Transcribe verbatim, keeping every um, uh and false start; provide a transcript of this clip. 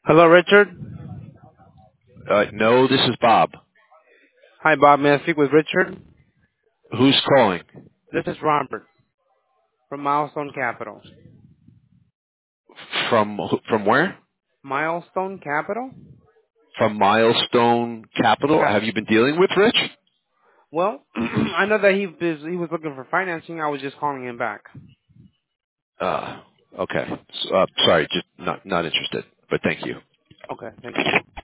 Hello, Richard. Uh, no, this is Bob. Hi, Bob. May I speak with Richard? Who's calling? This is Robert from Milestone Capital. From from where? Milestone Capital? From Milestone Capital. Cap. Have you been dealing with Rich? Well, I know that he was he was looking for financing. I was just calling him back. Uh, okay. S- Uh, sorry, just not not interested. But thank you. Okay, thank you.